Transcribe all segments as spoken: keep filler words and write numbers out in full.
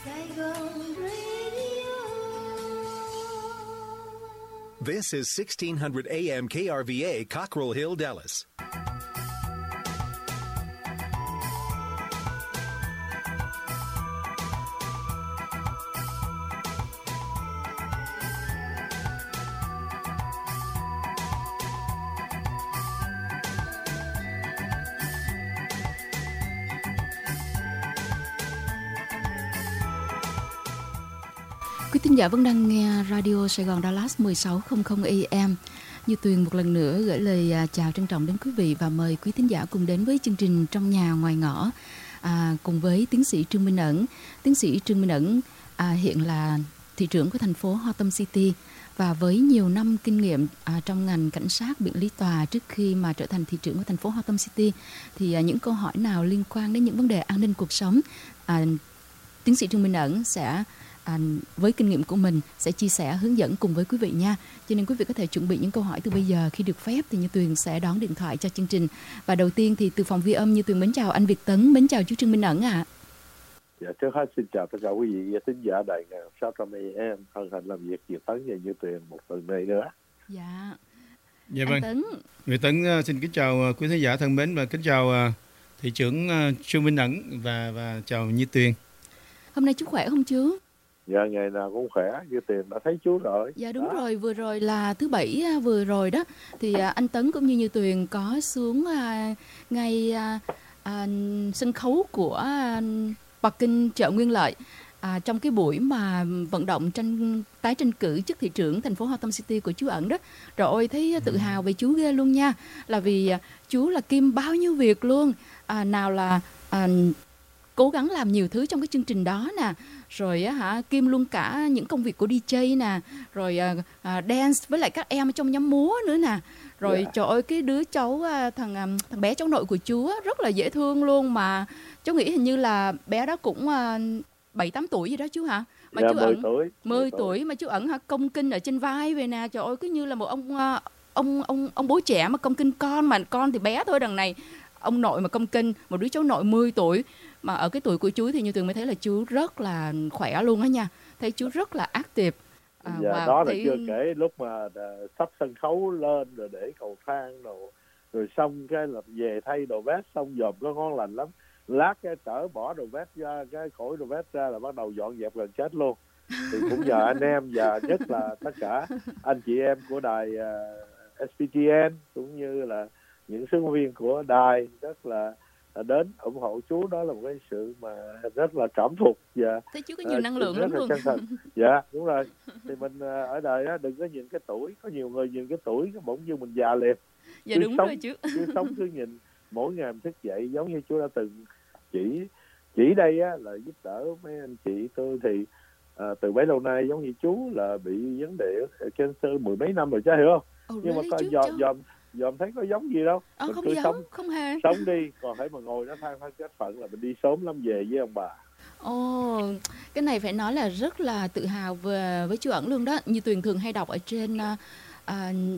This is sixteen hundred A M K R V A, Cockrell Hill, Dallas. Quý thính giả vẫn đang nghe Radio Sài Gòn Dallas mười sáu trăm A M. Như Tuyền một lần nữa gửi lời chào trân trọng đến quý vị và mời quý thính giả cùng đến với chương trình Trong Nhà Ngoài Ngõ à, cùng với tiến sĩ Trương Minh Ẩn. Tiến sĩ Trương Minh Ẩn à, hiện là thị trưởng của thành phố Hotham City và với nhiều năm kinh nghiệm à, trong ngành cảnh sát biển lý tòa trước khi mà trở thành thị trưởng của thành phố Hotham City thì à, những câu hỏi nào liên quan đến những vấn đề an ninh cuộc sống, à, tiến sĩ Trương Minh Ẩn sẽ À, với kinh nghiệm của mình sẽ chia sẻ hướng dẫn cùng với quý vị nha. Cho nên quý vị có thể chuẩn bị những câu hỏi từ bây giờ. Khi được phép thì Như Tuyền sẽ đón điện thoại cho chương trình. Và đầu tiên thì từ phòng ghi âm Như Tuyền mến chào anh Việt Tấn, mến chào chú Trương Minh Ẩn ạ. À. Dạ, trước hết xin chào tất cả quý vị và thính giả đài sáu trăm A M. Hân hạnh làm việc Việt Tấn và Như Tuyền một tuần này nữa. Dạ. Dạ anh vâng. Tấn. Việt Tấn xin kính chào quý thính giả thân mến và kính chào thị trưởng Trương Minh Ẩn và và chào Như Tuyền. Hôm nay chú khỏe không chú? Dạ, ngày nào cũng khỏe, Như Tuyền đã thấy chú rồi. Dạ đúng đó. rồi, vừa rồi là thứ Bảy vừa rồi đó. Thì anh Tấn cũng như Như Tuyền có xuống à, ngay à, à, sân khấu của à, Bắc Kinh chợ Nguyên Lợi à, trong cái buổi mà vận động tranh tái tranh cử chức thị trưởng thành phố Hotham City của chú Ẩn đó. Rồi ôi thấy tự hào về chú ghê luôn nha. Là vì à, chú là kiêm bao nhiêu việc luôn. À, nào là à, cố gắng làm nhiều thứ trong cái chương trình đó nè, rồi á hả kiêm luôn cả những công việc của đi jây nè, rồi à, à, dance với lại các em trong nhóm múa nữa nè, rồi yeah. Trời ơi cái đứa cháu thằng thằng bé cháu nội của chú rất là dễ thương luôn, mà cháu nghĩ hình như là bé đó cũng bảy tám tuổi gì đó chú hả? Mà yeah, chú mười Ẩn tuổi mười tuổi mà chú Ẩn hả công kinh ở trên vai về nè, trời ơi cứ như là một ông ông ông ông bố trẻ mà công kinh con, mà con thì bé thôi, đằng này ông nội mà công kinh một đứa cháu nội mười tuổi. Mà ở cái tuổi của chú thì Như Tuyền mới thấy là chú rất là khỏe luôn á nha. Thấy chú rất là active. À, dạ, wow, đó là thấy... chưa kể lúc mà uh, sắp sân khấu lên rồi để cầu thang rồi, rồi xong cái là về thay đồ vest, xong dòm có ngon lành lắm. Lát cái cỡ bỏ đồ vest ra, cái khỏi đồ vest ra là bắt đầu dọn dẹp gần chết luôn. Thì cũng nhờ anh em và nhất là tất cả anh chị em của đài uh, S P T N cũng như là những sinh viên của đài rất là đến ủng hộ chú. Đó là một cái sự mà rất là cảm phục và thấy chú có nhiều uh, năng lượng lắm luôn. Dạ đúng rồi. Thì mình uh, ở đời á đừng có nhìn cái tuổi, có nhiều người nhìn cái tuổi cái bỗng dưng mình già liền. Dạ cứ đúng sống, rồi chú. Cứ sống cứ nhìn mỗi ngày mình thức dậy, giống như chú đã từng chỉ chỉ đây á là giúp đỡ mấy anh chị tôi thì uh, từ bấy lâu nay giống như chú là bị vấn đề cancer mười mấy năm rồi chứ hiểu không? Oh, nhưng really? mà coi dòm dòm dòm thấy có giống gì đâu. À, mình không cứ giống, sống, không hề. Sống đi, còn hãy mà ngồi nó than than kết phận là mình đi sớm lắm về với ông bà. Ồ, oh, cái này phải nói là rất là tự hào về với chú Ẩn luôn đó. Như Tuyền thường hay đọc ở trên uh, uh,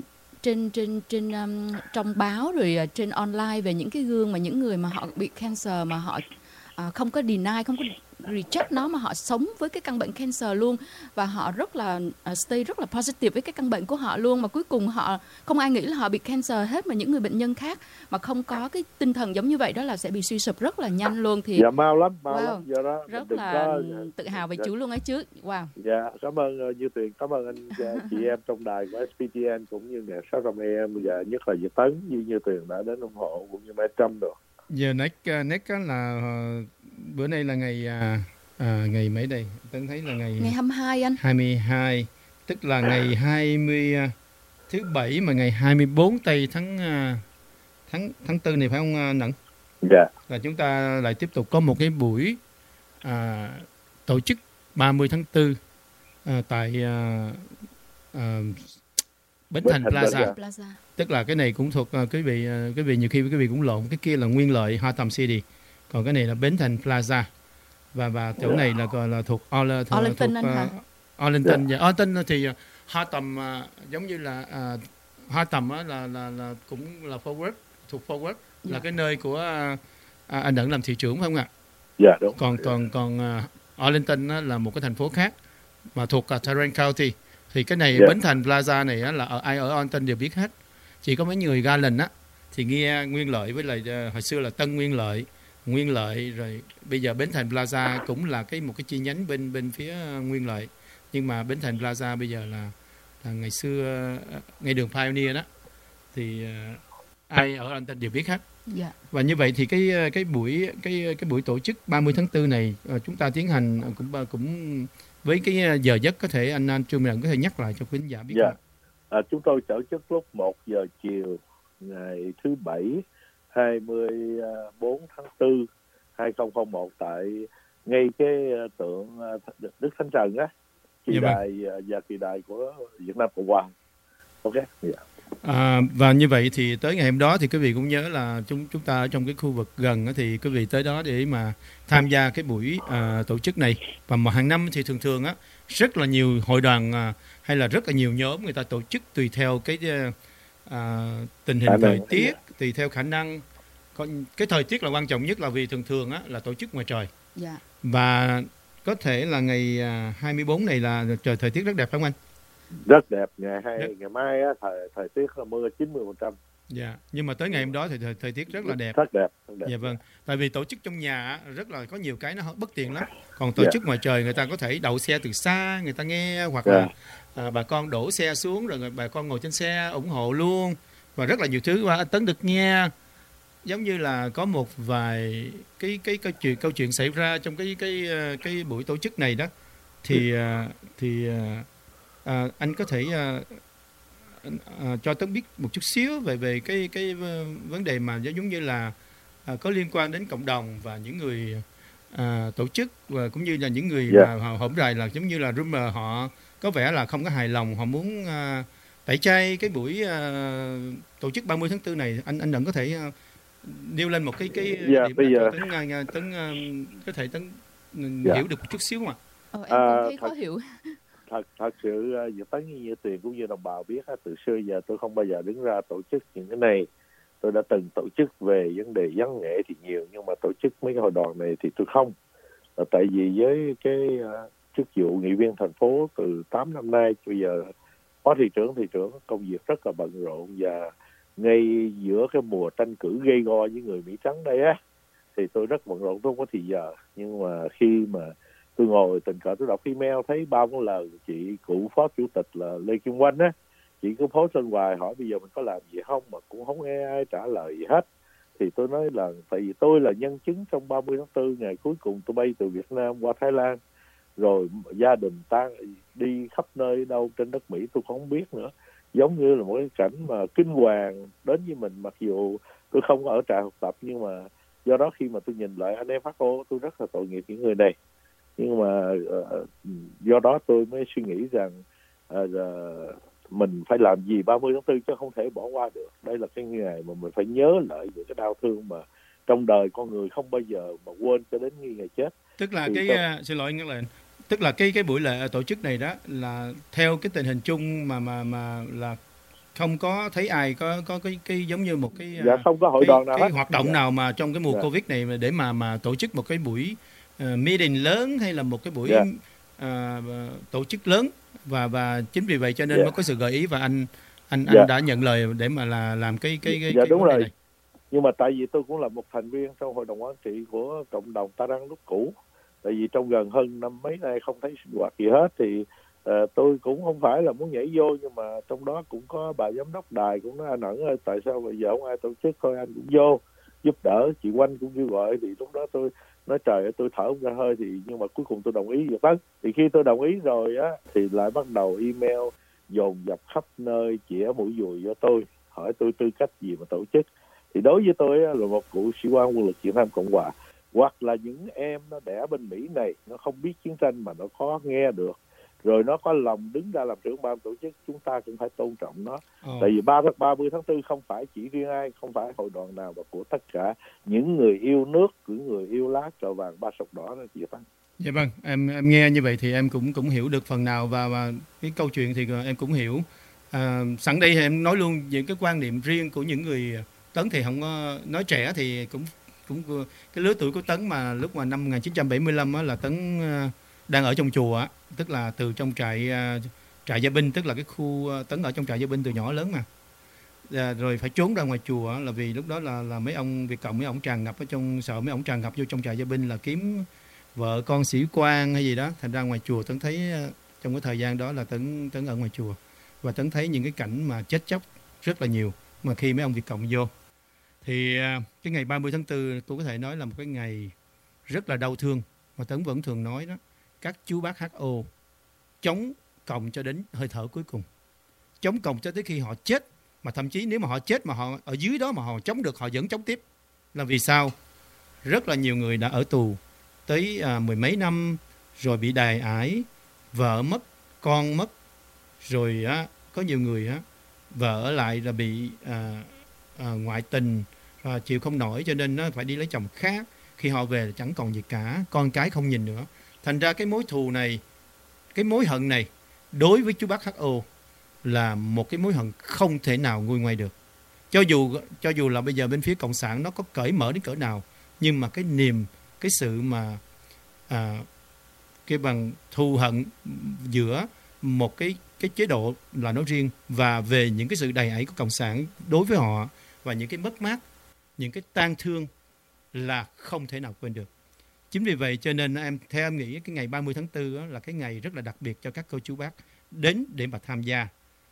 trên trên trên um, trong báo rồi uh, trên online về những cái gương mà những người mà họ bị cancer mà họ uh, không có deny, không có reject nó, mà họ sống với cái căn bệnh cancer luôn, và họ rất là uh, stay rất là positive với cái căn bệnh của họ luôn, mà cuối cùng họ không ai nghĩ là họ bị cancer hết, mà những người bệnh nhân khác mà không có cái tinh thần giống như vậy đó là sẽ bị suy sụp rất là nhanh luôn. Thì dạ mau lắm, mau wow, lắm. Do đó rất là có... tự hào về dạ. chú luôn ấy chứ. Wow. Dạ cảm ơn uh, Như Tuyền, cảm ơn anh uh, chị em trong đài của S P T N cũng như ngày sáu trăm A M và nhất là Việt Tấn như Như Tuyền đã đến ủng hộ cũng như Mai Trâm được. Giờ next uh, next là uh, bữa nay là ngày uh, À, ngày mấy đây? Tấn thấy là ngày ngày hai mươi hai anh. hai mươi hai, tức là ngày hai mươi thứ bảy mà ngày hai mươi bốn tây tháng tháng tháng tư này phải không Nẫn? Dạ. Yeah. Là chúng ta lại tiếp tục có một cái buổi à, tổ chức ba mươi tháng tư à, tại à, à, Bến Thành Plaza. Plaza. Tức là cái này cũng thuộc uh, quý vị uh, quý vị nhiều khi quý vị cũng lộn, cái kia là Nguyên Lợi Hotham City, còn cái này là Bến Thành Plaza. Và và chỗ này là gọi là thuộc Arl- thuộc, Arlington thuộc, anh hả? uh, Arlington. Yeah. Arlington thì uh, Hotham uh, giống như là uh, Hotham uh, là là là cũng là Forward, thuộc Forward, yeah. Là cái nơi của uh, uh, anh Ẩn làm thị trưởng phải không ạ? Dạ đúng. Còn còn còn uh, Arlington á, là một cái thành phố khác mà thuộc cả Tarrant County. Thì cái này Yeah. Bến Thành Plaza này á, là ở, ai ở Arlington đều biết hết. Chỉ có mấy người Garland á thì nghe Nguyên Lợi với lại uh, hồi xưa là Tân Nguyên Lợi, Nguyên Lợi rồi bây giờ Bến Thành Plaza cũng là cái một cái chi nhánh bên bên phía Nguyên Lợi. Nhưng mà Bến Thành Plaza bây giờ là, là ngày xưa uh, ngay đường Pioneer đó thì uh, ai ở Arlington đều biết hết. Dạ. Và như vậy thì cái cái buổi cái cái buổi tổ chức ba mươi tháng tư này uh, chúng ta tiến hành cũng cũng với cái giờ giấc có thể anh anh Trương Minh có thể nhắc lại cho quý khán giả biết. Dạ. À, chúng tôi tổ chức lúc một giờ chiều ngày thứ Bảy hai mươi bốn tháng tư hai không không một tại ngay cái tượng Đức Thánh Trần á, kỳ Dạ đài và kỳ đài của Việt Nam Cộng Hòa. Ok. Yeah. À, và như vậy thì tới ngày hôm đó thì quý vị cũng nhớ là chúng chúng ta ở trong cái khu vực gần á, thì quý vị tới đó để mà tham gia cái buổi à, tổ chức này. Và mà hàng năm thì thường thường á rất là nhiều hội đoàn à, hay là rất là nhiều nhóm người ta tổ chức tùy theo cái à, tình hình thời tiết, tùy theo khả năng. Còn cái thời tiết là quan trọng nhất, là vì thường thường á là tổ chức ngoài trời. Dạ. Và có thể là ngày hai mươi bốn này là trời thời tiết rất đẹp phải không anh? Rất đẹp. Ngày hai Rất... ngày mai á, thời thời tiết là mưa chín mươi phần trăm. Dạ, nhưng mà tới ngày hôm đó thì thời, thời tiết rất là đẹp. Rất đẹp, rất đẹp. Dạ vâng. Tại vì tổ chức trong nhà rất là có nhiều cái nó bất tiện lắm. Còn tổ Yeah. chức ngoài trời người ta có thể đậu xe từ xa, người ta nghe, hoặc Yeah. là à, bà con đổ xe xuống rồi bà con ngồi trên xe ủng hộ luôn. Và rất là nhiều thứ. Và anh Tấn được nghe giống như là có một vài cái cái câu chuyện câu chuyện xảy ra trong cái cái cái buổi tổ chức này đó. Thì thì à, anh có thể à, à, cho Tấn biết một chút xíu về về cái cái vấn đề mà giống như là à, có liên quan đến cộng đồng và những người à, tổ chức, và cũng như là những người Yeah. mà họ hổng rày là giống như là rumor họ có vẻ là không có hài lòng, họ muốn à, tẩy chay cái buổi à, tổ chức ba mươi tháng tư này. Anh anh đừng có thể à, nêu lên một cái cái Yeah, điểm bây giờ... Tấn, Tấn, Tấn à, có thể Tấn Yeah. hiểu được một chút xíu mà. Ồ, em cũng thấy À, khó thật- hiểu. thật thật sự Việt Tấn như Tuyền cũng như đồng bào biết á, từ xưa giờ tôi không bao giờ đứng ra tổ chức những cái này. Tôi đã từng tổ chức về vấn đề văn nghệ thì nhiều, nhưng mà tổ chức mấy cái hội đoàn này thì tôi không. Là tại vì với cái uh, chức vụ nghị viên thành phố từ tám năm nay, bây giờ phó thị trưởng thị trưởng công việc rất là bận rộn, và ngay giữa cái mùa tranh cử gây go với người Mỹ trắng đây á, thì tôi rất bận rộn, tôi không có thì giờ. Nhưng mà khi mà tôi ngồi tình cờ tôi đọc email thấy ba bốn lần chị cụ phó chủ tịch là Lê Kim Oanh á, chị cứ post lên hoài hỏi bây giờ mình có làm gì không, mà cũng không nghe ai trả lời gì hết. Thì tôi nói là tại vì tôi là nhân chứng trong ba mươi tháng tư ngày cuối cùng tôi bay từ Việt Nam qua Thái Lan, rồi gia đình tan đi khắp nơi đâu trên đất Mỹ tôi không biết nữa, giống như là một cái cảnh mà kinh hoàng đến với mình. Mặc dù tôi không ở trại học tập, nhưng mà do đó khi mà tôi nhìn lại anh em hát ô tôi rất là tội nghiệp những người này. Nhưng mà uh, do đó tôi mới suy nghĩ rằng uh, uh, mình phải làm gì ba mươi tháng tư chứ không thể bỏ qua được. Đây là cái ngày mà mình phải nhớ lại những cái đau thương mà trong đời con người không bao giờ mà quên cho đến ngày chết. Tức là Thì cái tôi... uh, xin lỗi nhắc lại, tức là cái cái buổi lễ tổ chức này đó là theo cái tình hình chung mà mà mà là không có thấy ai có có cái cái giống như một cái dạ, không có hội cái, đoàn nào cái hết. hoạt động dạ. nào mà trong cái mùa dạ. Covid này mà để mà mà tổ chức một cái buổi uh, meeting lớn hay là một cái buổi dạ. uh, tổ chức lớn, và và chính vì vậy cho nên dạ. mới có sự gợi ý và anh anh dạ. anh đã nhận lời để mà là làm cái cái cái dạ, cái đúng rồi. này. Nhưng mà tại vì tôi cũng là một thành viên trong hội đồng quản trị của cộng đồng Tarrant lúc cũ, tại vì trong gần hơn năm mấy nay không thấy sinh hoạt gì hết, thì uh, tôi cũng không phải là muốn nhảy vô, nhưng mà trong đó cũng có bà giám đốc đài cũng nói anh Ẩn ơi tại sao bây giờ không ai tổ chức, thôi anh cũng vô giúp đỡ. Chị Oanh cũng kêu gọi, thì lúc đó tôi nói trời ơi tôi thở không ra hơi, thì nhưng mà cuối cùng tôi đồng ý Việt Tấn. Thì khi tôi đồng ý rồi á thì lại bắt đầu email dồn dập khắp nơi chĩa mũi dùi cho tôi, hỏi tôi tư cách gì mà tổ chức. Thì đối với tôi á, là một cựu sĩ quan quân lực Việt Nam Cộng Hòa, hoặc là những em nó đẻ bên Mỹ này, nó không biết chiến tranh mà nó có nghe được, rồi nó có lòng đứng ra làm trưởng ban tổ chức, chúng ta cũng phải tôn trọng nó. Ồ. Tại vì ba mươi tháng tư không phải chỉ riêng ai, không phải hội đoàn nào, mà của tất cả những người yêu nước, những người yêu lá cờ vàng ba sọc đỏ đó chị Tăng. Dạ vâng, em em nghe như vậy thì em cũng cũng hiểu được phần nào, và và cái câu chuyện thì em cũng hiểu. À, sẵn đây thì em nói luôn những cái quan niệm riêng của những người Tấn thì không có nói trẻ thì cũng cũng cái lứa tuổi của Tấn mà lúc mà năm một nghìn chín trăm bảy mươi lăm á, là Tấn đang ở trong chùa á, tức là từ trong trại trại gia binh, tức là cái khu Tấn ở trong trại gia binh từ nhỏ lớn mà. À, rồi phải trốn ra ngoài chùa là vì lúc đó là là mấy ông Việt Cộng, mấy ông tràn ngập ở trong, sợ mấy ông tràn ngập vô trong trại gia binh là kiếm vợ con sĩ quan hay gì đó, thành ra ngoài chùa Tấn thấy trong cái thời gian đó là Tấn Tấn ở ngoài chùa và Tấn thấy những cái cảnh mà chết chóc rất là nhiều mà khi mấy ông Việt Cộng vô. Thì cái ngày ba mươi tháng tư tôi có thể nói là một cái ngày rất là đau thương mà Tấn vẫn thường nói đó, các chú bác hát o chống cộng cho đến hơi thở cuối cùng, chống cộng cho tới khi họ chết. Mà thậm chí nếu mà họ chết mà họ ở dưới đó mà họ chống được, họ vẫn chống tiếp. Là vì sao? Rất là nhiều người đã ở tù tới à, mười mấy năm, rồi bị đày ải, vợ mất, con mất, rồi á, có nhiều người á, vợ ở lại là bị à, à, ngoại tình, à, chịu không nổi cho nên nó phải đi lấy chồng khác. Khi họ về là chẳng còn gì cả, con cái không nhìn nữa. Thành ra cái mối thù này, cái mối hận này đối với chú bác hát o là một cái mối hận không thể nào nguôi ngoai được. Cho dù cho dù là bây giờ bên phía cộng sản nó có cởi mở đến cỡ nào, nhưng mà cái niềm, cái sự mà à, cái bằng thù hận giữa một cái cái chế độ là nói riêng và về những cái sự đầy ải của cộng sản đối với họ và những cái mất mát, những cái tang thương là không thể nào quên được. Chính vì vậy cho nên em theo em nghĩ cái ngày ba mươi tháng tư là cái ngày rất là đặc biệt cho các cô chú bác đến để mà tham gia.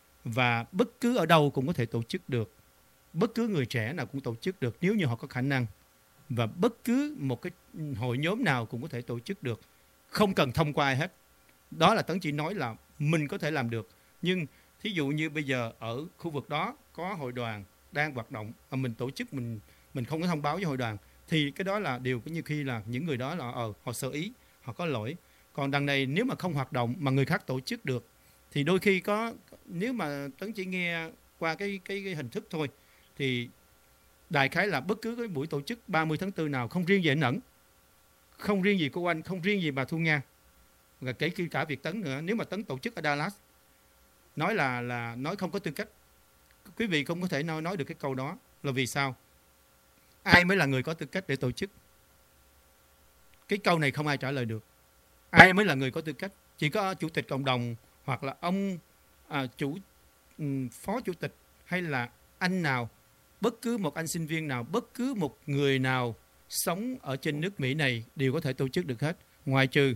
Và bất cứ ở đâu cũng có thể tổ chức được, bất cứ người trẻ nào cũng tổ chức được nếu như họ có khả năng, và bất cứ một cái hội nhóm nào cũng có thể tổ chức được, không cần thông qua ai hết. Đó là Tấn chỉ nói là mình có thể làm được. Nhưng thí dụ như bây giờ ở khu vực đó có hội đoàn đang hoạt động mà mình tổ chức, mình mình không có thông báo với hội đoàn, thì cái đó là điều như khi là những người đó là ờ, họ sơ ý, họ có lỗi. Còn đằng này nếu mà không hoạt động mà người khác tổ chức được thì đôi khi có, nếu mà Tấn chỉ nghe qua cái, cái, cái hình thức thôi, thì đại khái là bất cứ cái buổi tổ chức ba mươi tháng tư nào, không riêng gì anh Ẩn, không riêng gì cô Anh, không riêng gì bà Thu Nga, và kể cả việc Tấn nữa, nếu mà Tấn tổ chức ở Dallas, nói là là nói không có tư cách, quý vị không có thể nói, nói được cái câu đó. Là vì sao? Ai mới là người có tư cách để tổ chức? Cái câu này không ai trả lời được. Ai mới là người có tư cách? Chỉ có chủ tịch cộng đồng, hoặc là ông à, chủ um, phó chủ tịch, hay là anh nào, bất cứ một anh sinh viên nào, bất cứ một người nào sống ở trên nước Mỹ này đều có thể tổ chức được hết, ngoại trừ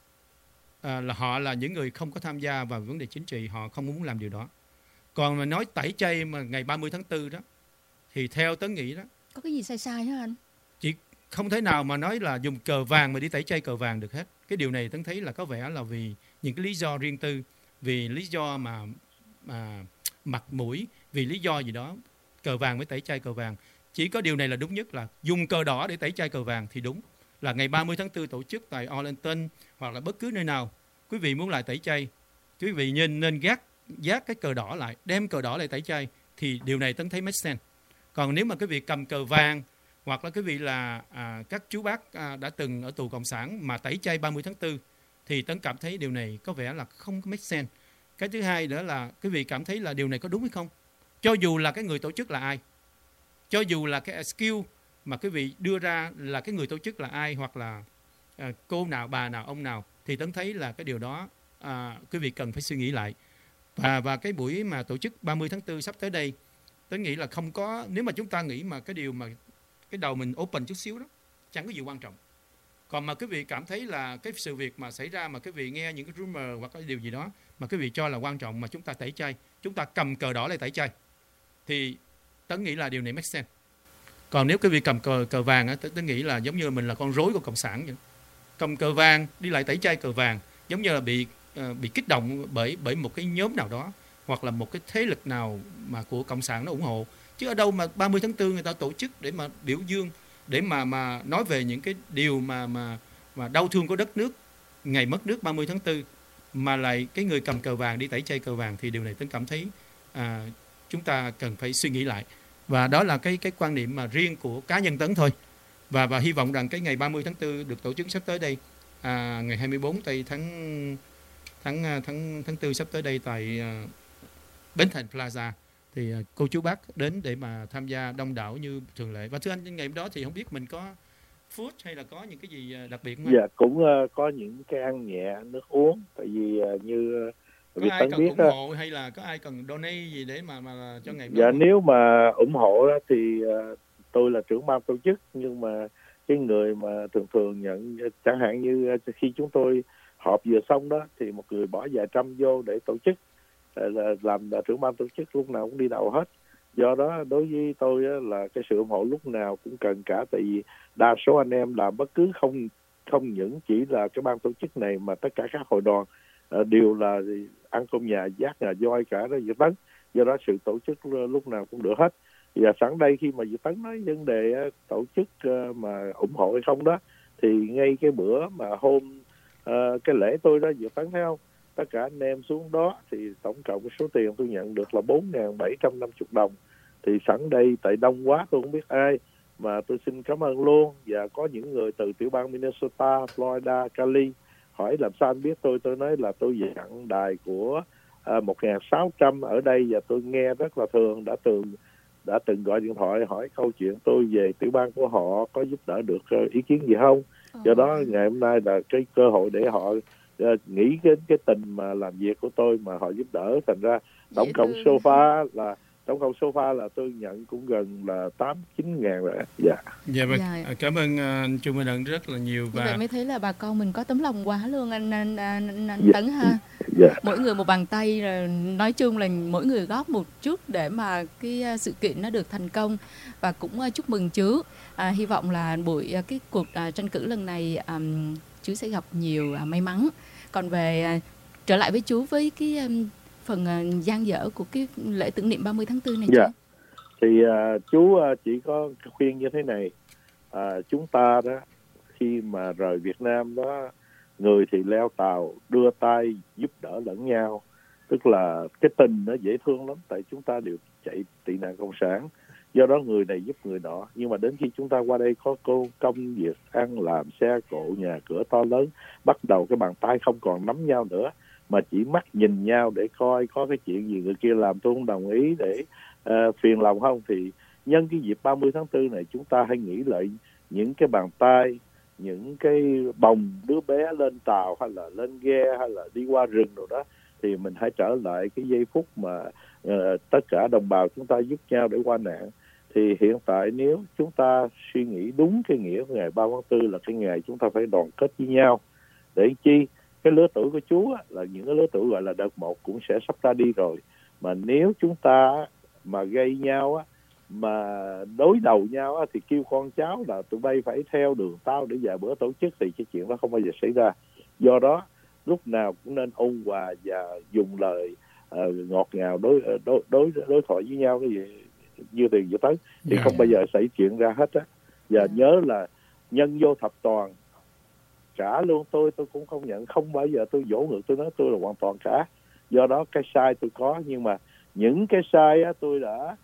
à, là họ là những người không có tham gia vào vấn đề chính trị, họ không muốn làm điều đó. Còn mà nói tẩy chay mà ngày ba mươi tháng tư đó, thì theo Tấn nghĩ đó, có cái gì sai sai hả anh? Chỉ không thể nào mà nói là dùng cờ vàng mà đi tẩy chay cờ vàng được hết. Cái điều này Tấn thấy là có vẻ là vì những cái lý do riêng tư, vì lý do mà, mà mặt mũi, vì lý do gì đó cờ vàng mới tẩy chay cờ vàng. Chỉ có điều này là đúng nhất, là dùng cờ đỏ để tẩy chay cờ vàng thì đúng. Là ngày ba mươi tháng tư tổ chức tại Arlington hoặc là bất cứ nơi nào, quý vị muốn lại tẩy chay, quý vị nên, nên gác, gác cái cờ đỏ lại, đem cờ đỏ lại tẩy chay, thì điều này Tấn thấy make sense. Còn nếu mà quý vị cầm cờ vàng, hoặc là quý vị là à, các chú bác à, đã từng ở tù cộng sản mà tẩy chay ba mươi tháng tư, thì Tấn cảm thấy điều này có vẻ là không có make sense. Cái thứ hai nữa là quý vị cảm thấy là điều này có đúng hay không? Cho dù là cái người tổ chức là ai, cho dù là cái skill mà quý vị đưa ra là cái người tổ chức là ai, hoặc là à, cô nào, bà nào, ông nào, thì Tấn thấy là cái điều đó à, quý vị cần phải suy nghĩ lại. Và, và cái buổi mà tổ chức ba mươi tháng tư sắp tới đây, Tấn nghĩ là không có, nếu mà chúng ta nghĩ mà cái điều mà cái đầu mình open chút xíu đó, chẳng có gì quan trọng. Còn mà quý vị cảm thấy là cái sự việc mà xảy ra mà quý vị nghe những cái rumor hoặc cái điều gì đó mà quý vị cho là quan trọng, mà chúng ta tẩy chay, chúng ta cầm cờ đỏ lại tẩy chay, thì Tấn nghĩ là điều này make sense. Còn nếu quý vị cầm cờ, cờ vàng á, Tấn nghĩ là giống như mình là con rối của cộng sản vậy. Cầm cờ vàng đi lại tẩy chay cờ vàng, giống như là bị uh, bị kích động bởi bởi một cái nhóm nào đó, hoặc là một cái thế lực nào mà của cộng sản nó ủng hộ. Chứ ở đâu mà ba mươi tháng tư người ta tổ chức để mà biểu dương, để mà mà nói về những cái điều mà mà mà đau thương của đất nước, ngày mất nước ba mươi tháng tư, mà lại cái người cầm cờ vàng đi tẩy chay cờ vàng, thì điều này Tấn cảm thấy à, chúng ta cần phải suy nghĩ lại. Và đó là cái cái quan niệm mà riêng của cá nhân Tấn thôi. Và và hy vọng rằng cái ngày ba mươi tháng tư được tổ chức sắp tới đây, à, ngày hai mươi bốn tây tháng tháng tháng tháng tư sắp tới đây tại uh, Bến Thành Plaza, thì cô chú bác đến để mà tham gia đông đảo như thường lệ. Và thưa anh, ngày hôm đó thì không biết mình có food hay là có những cái gì đặc biệt không anh? Dạ, cũng uh, có những cái ăn nhẹ, nước uống. Tại vì uh, như uh, có ai Tấn cần biết ủng đó, hộ hay là có ai cần donate gì để mà mà cho ngày hôm dạ, đó không? nếu mà ủng hộ đó, thì uh, tôi là trưởng ban tổ chức, nhưng mà cái người mà thường thường nhận, chẳng hạn như uh, khi chúng tôi họp vừa xong đó thì một người bỏ vài trăm vô để tổ chức, uh, là làm là trưởng ban tổ chức lúc nào cũng đi đầu hết. Do đó đối với tôi là cái sự ủng hộ lúc nào cũng cần cả, tại vì đa số anh em làm bất cứ không không những chỉ là cái ban tổ chức này mà tất cả các hội đoàn uh, đều là ăn cơm nhà, giác nhà voi cả đó, Việt Tấn. Do đó sự tổ chức lúc nào cũng được hết. Và sẵn đây khi mà Việt Tấn nói vấn đề uh, tổ chức uh, mà ủng hộ hay không đó, thì ngay cái bữa mà hôm uh, cái lễ tôi đó, Việt Tấn thấy không, tất cả anh em xuống đó thì tổng cộng số tiền tôi nhận được là bốn nghìn bảy trăm năm mươi đồng. Thì sẵn đây tại đông quá tôi không biết ai, mà tôi xin cảm ơn luôn. Và có những người từ tiểu bang Minnesota, Florida, Cali hỏi làm sao anh biết tôi. Tôi nói là tôi dặn đài của uh, một nghìn sáu trăm ở đây, và tôi nghe rất là thường, đã từng đã từng gọi điện thoại hỏi câu chuyện tôi về tiểu bang của họ có giúp đỡ được uh, ý kiến gì không. Do đó ngày hôm nay là cái cơ hội để họ uh, nghĩ đến cái tình mà làm việc của tôi mà họ giúp đỡ. Thành ra tổng cộng sofa là tổng cộng sofa là tôi nhận cũng gần là tám chín ngàn rồi. Dạ. Dạ vâng. Dạ. Cảm ơn anh Trung Minh Ân rất là nhiều. Và như vậy mới thấy là bà con mình có tấm lòng quá luôn anh anh, anh, anh dạ. Tấn ha. Dạ. Mỗi người một bàn tay, rồi nói chung là mỗi người góp một chút để mà cái sự kiện nó được thành công. Và cũng chúc mừng chú. À, hy vọng là buổi cái cuộc à, tranh cử lần này um, chú sẽ gặp nhiều à, may mắn. Còn về à, trở lại với chú với cái um, phần uh, dang dở của cái lễ tưởng niệm ba mươi tháng tư này. Dạ. Thì uh, chú uh, chỉ có khuyên như thế này, uh, chúng ta đó khi mà rời Việt Nam đó, người thì leo tàu đưa tay giúp đỡ lẫn nhau, tức là cái tình nó dễ thương lắm, tại chúng ta đều chạy tị nạn cộng sản. Do đó người này giúp người nọ, nhưng mà đến khi chúng ta qua đây có cô công việc ăn làm, xe cộ, nhà cửa to lớn, bắt đầu cái bàn tay không còn nắm nhau nữa, mà chỉ mắt nhìn nhau để coi có cái chuyện gì người kia làm tôi không đồng ý để uh, phiền lòng không. Thì nhân cái dịp ba mươi tháng tư này, chúng ta hãy nghĩ lại những cái bàn tay, những cái bồng đứa bé lên tàu hay là lên ghe hay là đi qua rừng rồi đó, thì mình hãy trở lại cái giây phút mà uh, tất cả đồng bào chúng ta giúp nhau để qua nạn. Thì hiện tại nếu chúng ta suy nghĩ đúng cái nghĩa của ngày ba mươi tháng tư là cái ngày chúng ta phải đoàn kết với nhau, để chi cái lứa tuổi của chú á, là những cái lứa tuổi gọi là đợt một cũng sẽ sắp ra đi rồi. Mà nếu chúng ta mà gây nhau á, mà đối đầu nhau á, thì kêu con cháu là tụi bay phải theo đường tao để vài bữa tổ chức, thì cái chuyện đó không bao giờ xảy ra. Do đó lúc nào cũng nên ôn hòa và dùng lời uh, ngọt ngào đối đối đối đối thoại với nhau, cái gì như tiền vừa tới thì không bao giờ xảy chuyện ra hết á. Và nhớ là nhân vô thập toàn cả luôn. Tôi tôi cũng không nhận, không bao giờ tôi dỗ ngược, tôi nói tôi là hoàn toàn cả. Do đó cái sai tôi có, nhưng mà những cái sai á, tôi đã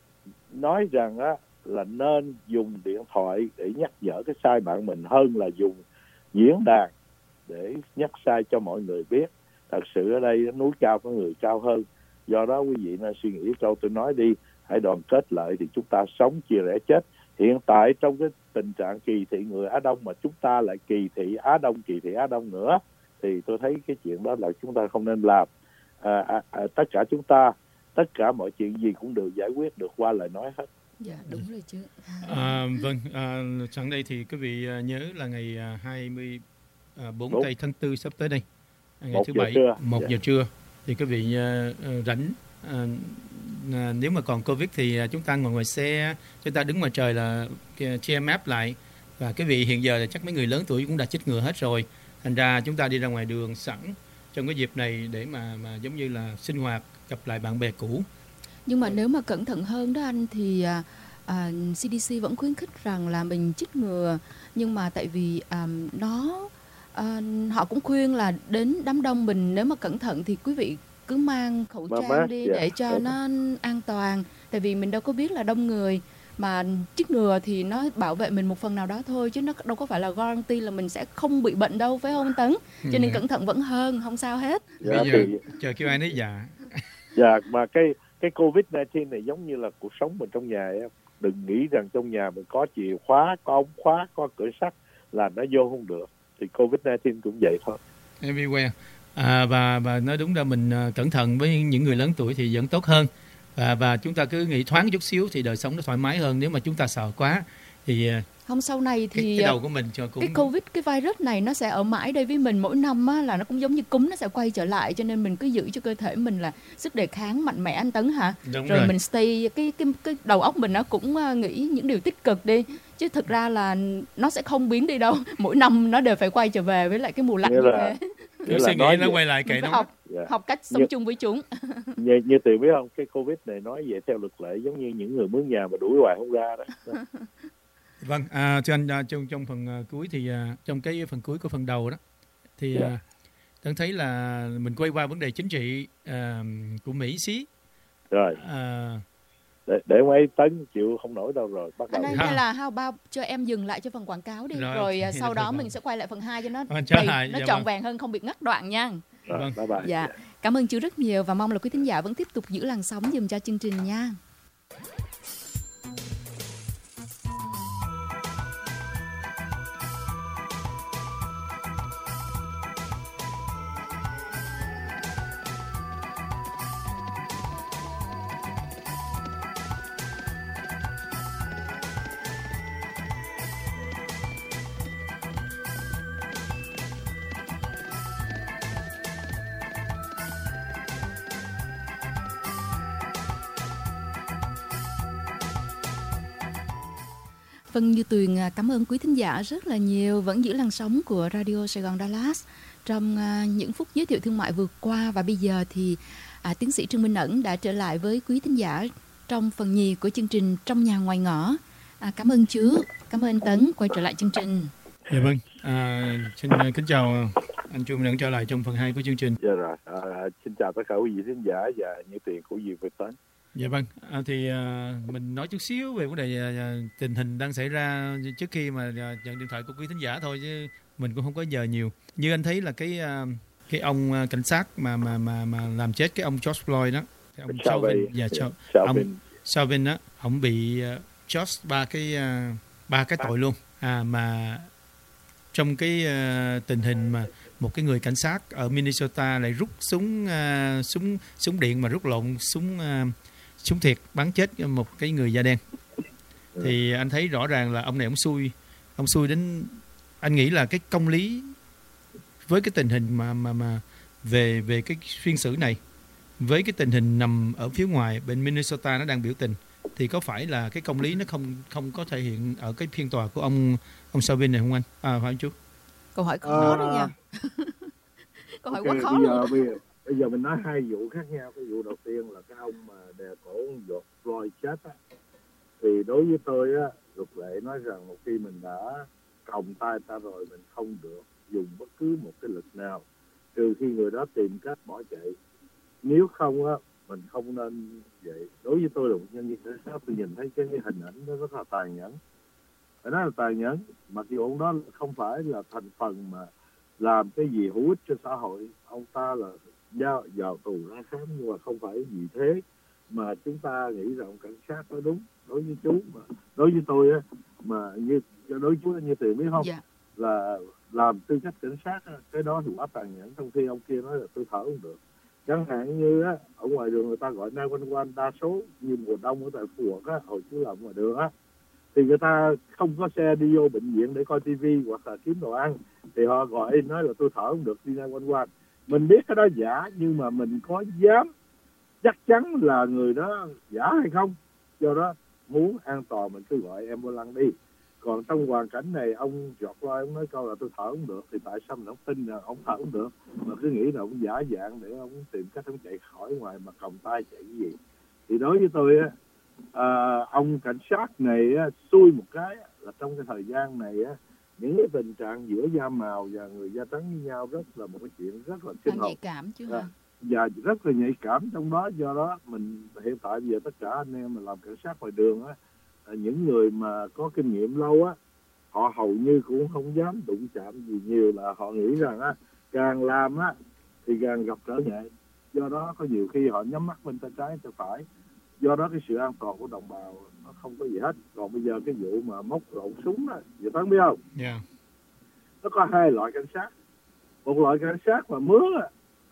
nói rằng á, là nên dùng điện thoại để nhắc nhở cái sai bạn mình hơn là dùng diễn đàn để nhắc sai cho mọi người biết. Thật sự ở đây núi cao có người cao hơn. Do đó quý vị nên suy nghĩ câu tôi nói đi, hãy đoàn kết lại thì chúng ta sống chia rẽ chết. Hiện tại trong cái tình trạng kỳ thị người Á Đông mà chúng ta lại kỳ thị Á Đông, kỳ thị Á Đông nữa, thì tôi thấy cái chuyện đó là chúng ta không nên làm. À, à, à, tất cả chúng ta, tất cả mọi chuyện gì cũng được giải quyết được qua lời nói hết. Dạ đúng rồi chứ. À, vâng, à, sẵn đây thì quý vị nhớ là ngày hai mươi bốn tây tháng tư sắp tới đây, ngày một thứ bảy, một dạ. giờ trưa, thì quý vị uh, rảnh. Uh, À, nếu mà còn Covid thì chúng ta ngồi ngoài xe, chúng ta đứng ngoài trời là che map lại. Và cái vị hiện giờ là chắc mấy người lớn tuổi cũng đã chích ngừa hết rồi, thành ra chúng ta đi ra ngoài đường sẵn trong cái dịp này để mà mà giống như là sinh hoạt, gặp lại bạn bè cũ. Nhưng mà nếu mà cẩn thận hơn đó anh, thì à, à, xê đê xê vẫn khuyến khích rằng là mình chích ngừa, nhưng mà tại vì à, nó à, họ cũng khuyên là đến đám đông mình nếu mà cẩn thận thì quý vị cứ mang khẩu trang mát, đi dạ. để cho dạ. nó an toàn. Tại vì mình đâu có biết là đông người, mà chích ngừa thì nó bảo vệ mình một phần nào đó thôi, chứ nó đâu có phải là guarantee là mình sẽ không bị bệnh đâu, phải không Tấn? Cho nên dạ. cẩn thận vẫn hơn, không sao hết. Dạ, bây giờ thì... chờ kêu ai nói dạ. Dạ, mà cái cái covid mười chín này giống như là cuộc sống mình trong nhà ấy. Đừng nghĩ rằng trong nhà mình có chìa khóa, có ống khóa, có cửa sắt là nó vô không được. Thì covid mười chín cũng vậy thôi. Everywhere. À, và và nói đúng là mình uh, cẩn thận với những người lớn tuổi thì vẫn tốt hơn. Và và chúng ta cứ nghĩ thoáng chút xíu thì đời sống nó thoải mái hơn. Nếu mà chúng ta sợ quá thì uh, không, sau này thì cái, cái đầu của mình cũng... cái Covid, cái virus này nó sẽ ở mãi đây với mình. Mỗi năm á, là nó cũng giống như cúm, nó sẽ quay trở lại. Cho nên mình cứ giữ cho cơ thể mình là sức đề kháng mạnh mẽ, anh Tấn hả? Đúng rồi, rồi mình stay, cái, cái, cái đầu óc mình nó cũng nghĩ những điều tích cực đi. Chứ thực ra là nó sẽ không biến đi đâu. Mỗi năm nó đều phải quay trở về với lại cái mùa lạnh như là, thế. Cứ suy nghĩ nó quay lại kệ nó. Học, yeah. học cách sống như, chung với chúng. như, như Tuyền biết không, cái Covid này nói vậy theo luật lệ giống như những người mướn nhà mà đuổi hoài không ra đó. Vâng, à, thưa anh, à, trong trong phần uh, cuối thì uh, trong cái phần cuối của phần đầu đó thì uh, yeah. Tấn thấy là mình quay qua vấn đề chính trị uh, của Mỹ xí. Rồi. Uh, để để mấy Tấn chịu không nổi đâu rồi bắt đầu. Anh hay là how about cho em dừng lại cho phần quảng cáo đi, rồi, rồi sau đó mình sẽ quay lại phần hai cho nó à, đầy, lại, nó dạ trọn vâng. vẹn hơn, không bị ngắt đoạn nha. Rồi, vâng. bye bye. Dạ, cảm ơn chú rất nhiều và mong là quý thính giả vẫn tiếp tục giữ làn sóng dùm cho chương trình nha. Vâng, Như Tuyền cảm ơn quý thính giả rất là nhiều, vẫn giữ làn sóng của Radio Sài Gòn Dallas trong những phút giới thiệu thương mại vừa qua. Và bây giờ thì à, tiến sĩ Trương Minh Ẩn đã trở lại với quý thính giả trong phần nhì của chương trình Trong Nhà Ngoài Ngõ. À, cảm ơn chú, cảm ơn anh Tấn quay trở lại chương trình. Dạ vâng, à, xin kính chào anh Trương Minh Ẩn trở lại trong phần hai của chương trình. Dạ rồi, à, xin chào tất cả quý vị thính giả và Như Tuyền của Diệp Việt Tấn. Dạ vâng, à, thì à, mình nói chút xíu về vấn đề à, tình hình đang xảy ra trước khi mà à, nhận điện thoại của quý thính giả thôi, chứ mình cũng không có giờ nhiều. Như anh thấy là cái à, cái ông à, cảnh sát mà mà mà mà làm chết cái ông George Floyd đó, cái ông Chauvin, dạ, Chauvin, ông Chauvin đó, ông bị uh, charge ba cái uh, ba cái tội luôn. À mà trong cái uh, tình hình mà một cái người cảnh sát ở Minnesota lại rút súng uh, súng súng điện mà rút lộn súng uh, súng thiệt bắn chết một cái người da đen, thì anh thấy rõ ràng là ông này ông xui ông xui đến, anh nghĩ là cái công lý với cái tình hình mà mà mà về về cái phiên xử này, với cái tình hình nằm ở phía ngoài bên Minnesota nó đang biểu tình, thì có phải là cái công lý nó không không có thể hiện ở cái phiên tòa của ông ông Chauvin này không anh? À phải không chú? Câu hỏi khó à, đó nha. Câu hỏi okay, quá khó bây luôn. Giờ, bây, giờ, bây giờ mình nói hai vụ khác nhau. Cái vụ đầu tiên là cái ông mà đè cổ George Floyd chết á, thì đối với tôi á, luật lệ nói rằng một khi mình đã còng tay ta rồi, mình không được dùng bất cứ một cái lực nào trừ khi người đó tìm cách bỏ chạy. Nếu không á, mình không nên vậy. Đối với tôi là một nhân viên cảnh sát, tôi nhìn thấy cái, cái hình ảnh nó rất là tàn nhẫn. Phải nói là tàn nhẫn, mặc dù ông đó không phải là thành phần mà làm cái gì hữu ích cho xã hội. Ông ta là vào, vào tù ra khám, nhưng mà không phải vì thế mà chúng ta nghĩ rằng ông cảnh sát nói đúng. Đối với chú, mà đối với tôi á, mà như đối với chú như Tuyền biết không, yeah. là làm tư cách cảnh sát á, cái đó thì quá tàn nhẫn. Trong khi ông kia nói là tôi thở không được. Chẳng hạn như á, ở ngoài đường người ta gọi nine one one, đa số như mùa đông ở tại Phú Quốc á, hồi chú làm ngoài đường á, thì người ta không có xe đi vô bệnh viện để coi tivi hoặc là kiếm đồ ăn, thì họ gọi nói là tôi thở không được, đi nine one one. Mình biết cái đó giả, nhưng mà mình có dám chắc chắn là người đó giả hay không? Do đó muốn an toàn mình cứ gọi ambulance đi. Còn trong hoàn cảnh này, ông George Floyd ông nói câu là tôi thở không được, thì tại sao mình không tin là ông thở không được, mà cứ nghĩ là ông giả dạng để ông tìm cách ông chạy khỏi ngoài mà còng tay chạy cái gì? Thì đối với tôi á, à, ông cảnh sát này á, xui một cái là trong cái thời gian này á, những cái tình trạng giữa da màu và người da trắng với nhau rất là một cái chuyện rất là sinh hoạt, nhạy cảm chứ à, và rất là nhạy cảm trong đó. Do đó mình hiện tại bây giờ tất cả anh em mà làm cảnh sát ngoài đường á, những người mà có kinh nghiệm lâu á, họ hầu như cũng không dám đụng chạm gì nhiều, là họ nghĩ rằng á, càng làm á thì càng gặp trở ngại. do đó có nhiều khi họ nhắm mắt bên tay trái tay phải, do đó cái sự an toàn của đồng bào nó không có gì hết. Còn bây giờ cái vụ mà móc lộn súng đó, vậy Tấn biết không? Yeah. Nó có hai loại cảnh sát. Một loại cảnh sát mà mướn á,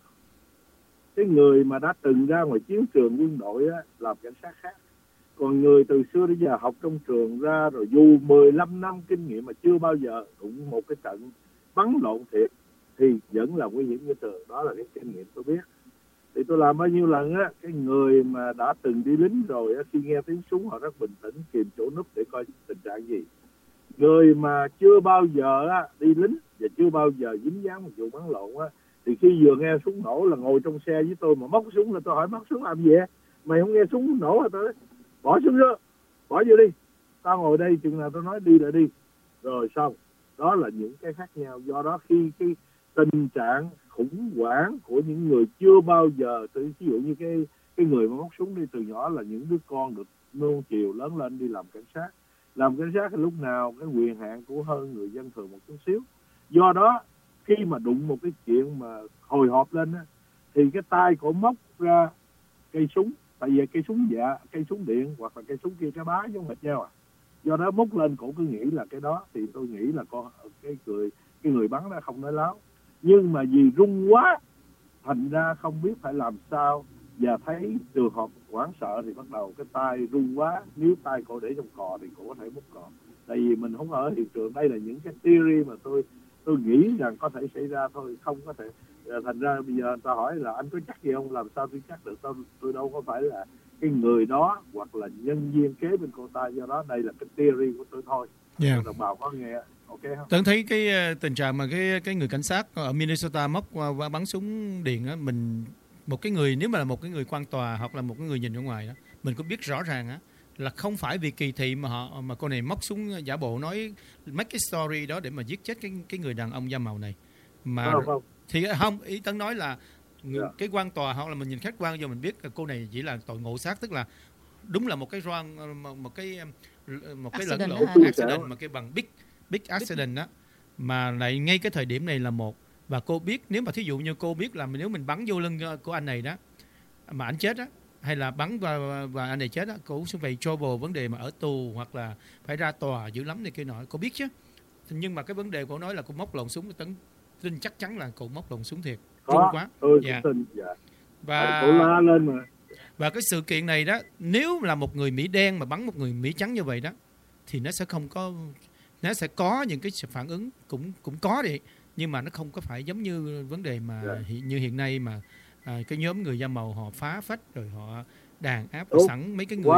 cái người mà đã từng ra ngoài chiến trường quân đội á, làm cảnh sát khác. Còn người từ xưa đến giờ học trong trường ra rồi dù mười lăm năm kinh nghiệm mà chưa bao giờ đụng một cái trận bắn lộn thiệt thì vẫn là nguy hiểm như thường. Đó là cái kinh nghiệm tôi biết. Thì tôi làm bao nhiêu lần á, cái người mà đã từng đi lính rồi á, khi nghe tiếng súng họ rất bình tĩnh, kìm chỗ núp để coi tình trạng gì. Người mà chưa bao giờ á, đi lính và chưa bao giờ dính dáng một vụ bắn lộn á, thì khi vừa nghe súng nổ là ngồi trong xe với tôi mà móc súng là tôi hỏi móc súng làm gì vậy? Mày không nghe súng nổ hả? Tôi bỏ súng vô, bỏ vô đi. Tao ngồi đây chừng nào tôi nói đi là đi. Rồi xong. Đó là những cái khác nhau. Do đó khi cái tình trạng khủng hoảng của những người chưa bao giờ, ví dụ như cái cái người mà móc súng đi từ nhỏ là những đứa con được nuông chiều lớn lên đi làm cảnh sát. Làm cảnh sát thì lúc nào cái quyền hạn của hơn người dân thường một chút xíu. Do đó khi mà đụng một cái chuyện mà hồi hộp lên á, thì cái tay cổ móc ra cây súng, tại vì cây súng dạ, cây súng điện hoặc là cây súng kia cái bá giống hệt nhau à. Do đó móc lên cổ cứ nghĩ là cái đó, thì tôi nghĩ là con cái người cái người bắn đó không nói láo, nhưng mà vì run quá thành ra không biết phải làm sao, và thấy trường hợp hoảng sợ thì bắt đầu cái tay run quá, nếu tay cổ để trong cò thì cổ có thể móc cò. Tại vì mình không ở hiện trường, đây là những cái theory mà tôi tôi nghĩ rằng có thể xảy ra thôi, không có thể. Thành ra bây giờ người ta hỏi là anh có chắc gì không, làm sao tôi chắc được, tôi, tôi đâu có phải là cái người đó hoặc là nhân viên kế bên cô ta. Do đó đây là cái theory của tôi thôi. Yeah. Đồng bào có nghe ok không? Tớ thấy cái tình trạng mà cái cái người cảnh sát ở Minnesota móc qua bắn súng điện á, mình một cái người, nếu mà là một cái người quan tòa hoặc là một cái người nhìn ở ngoài đó, mình cũng biết rõ ràng á là không phải vì kỳ thị mà họ mà cô này móc súng giả bộ nói make cái story đó để mà giết chết cái cái người đàn ông da màu này mà không, không. Thì không, ý Tấn nói là người, Yeah. cái quan tòa hoặc là mình nhìn khách quan vô mình biết là cô này chỉ là tội ngộ sát, tức là đúng là một cái wrong, một, một cái một cái lẫn lộn accident mà cái bằng big big accident đó, mà lại ngay cái thời điểm này là một. Và cô biết, nếu mà thí dụ như cô biết là nếu mình bắn vô lưng của anh này đó mà anh chết á, hay là bắn và, và anh này chết á, cô sẽ phải trouble vấn đề mà ở tù hoặc là phải ra tòa dữ lắm này kia nọ, cô biết chứ. Nhưng mà cái vấn đề cô nói là cô móc lộn súng, Tấn tin chắc chắn là cô móc lộn súng thiệt. Trung quá. Tôi dạ. tin, dạ. Và cô la lên mà. Và cái sự kiện này đó, nếu là một người Mỹ đen mà bắn một người Mỹ trắng như vậy đó, thì nó sẽ không có, nó sẽ có những cái phản ứng cũng cũng có đi, nhưng mà nó không có phải giống như vấn đề mà yeah. hiện, như hiện nay mà à, cái nhóm người da màu họ phá phách rồi họ đàn áp Đúng. sẵn mấy cái người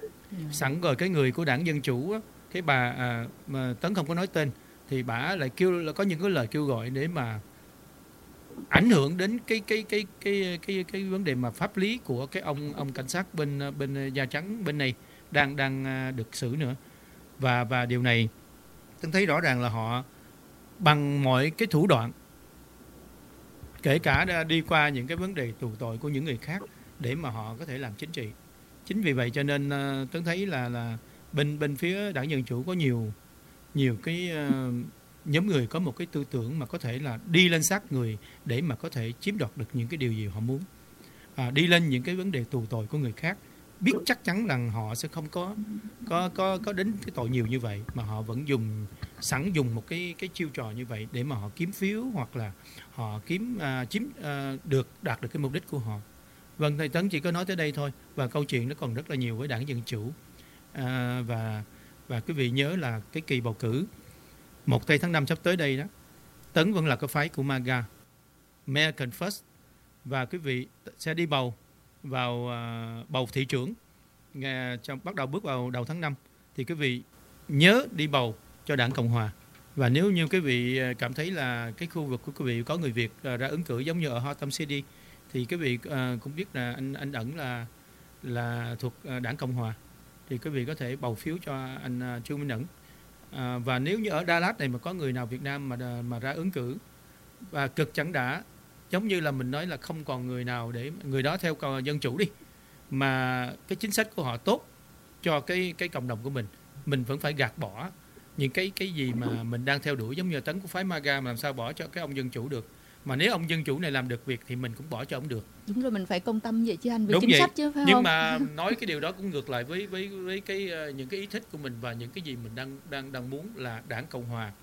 sẵn rồi cái người của đảng Dân Chủ á, cái bà à, mà Tấn không có nói tên, thì bà lại kêu là có những cái lời kêu gọi để mà ảnh hưởng đến cái cái cái cái cái cái vấn đề mà pháp lý của cái ông ông cảnh sát bên bên da trắng bên này đang đang được xử nữa. Và và điều này tôi thấy rõ ràng là họ bằng mọi cái thủ đoạn, kể cả đi qua những cái vấn đề tù tội của những người khác để mà họ có thể làm chính trị. Chính vì vậy cho nên tôi thấy là là bên bên phía đảng Dân Chủ có nhiều nhiều cái uh, nhóm người có một cái tư tưởng mà có thể là đi lên sát người để mà có thể chiếm đoạt được những cái điều gì họ muốn, à, đi lên những cái vấn đề tù tội của người khác, biết chắc chắn rằng họ sẽ không có có có có đến cái tội nhiều như vậy, mà họ vẫn dùng sẵn dùng một cái cái chiêu trò như vậy để mà họ kiếm phiếu hoặc là họ kiếm uh, chiếm uh, được đạt được cái mục đích của họ. Vâng, thầy Tấn chỉ có nói tới đây thôi, và câu chuyện nó còn rất là nhiều với đảng Dân Chủ. À, và và quý vị nhớ là cái kỳ bầu cử một tây tháng năm sắp tới đây đó, Tấn vẫn là cái phái của MAGA, American First, và quý vị sẽ đi bầu vào uh, bầu thị trưởng nghe, trong bắt đầu bước vào đầu tháng năm, thì quý vị nhớ đi bầu cho đảng Cộng Hòa. Và nếu như quý vị cảm thấy là cái khu vực của quý vị có người Việt uh, ra ứng cử giống như ở Harlem City, thì quý vị uh, cũng biết là anh anh ẩn là là thuộc uh, đảng Cộng Hòa, thì quý vị có thể bầu phiếu cho anh uh, Trương Minh Ẩn. À, và nếu như ở Dallas này mà có người nào Việt Nam mà mà ra ứng cử và cực chẳng đã, giống như là mình nói là không còn người nào để người đó theo Dân Chủ đi, mà cái chính sách của họ tốt cho cái cái cộng đồng của mình, mình vẫn phải gạt bỏ những cái cái gì mà mình đang theo đuổi, giống như Tấn của phái MAGA mà làm sao bỏ cho cái ông Dân Chủ được. Mà nếu ông dân chủ này làm được việc thì mình cũng bỏ cho ông được. Đúng rồi, mình phải công tâm vậy chứ anh, về Đúng chính vậy. sách chứ phải Nhưng không? mà nói cái điều đó cũng ngược lại với với với cái những cái ý thích của mình và những cái gì mình đang đang đang muốn là Đảng Cộng hòa.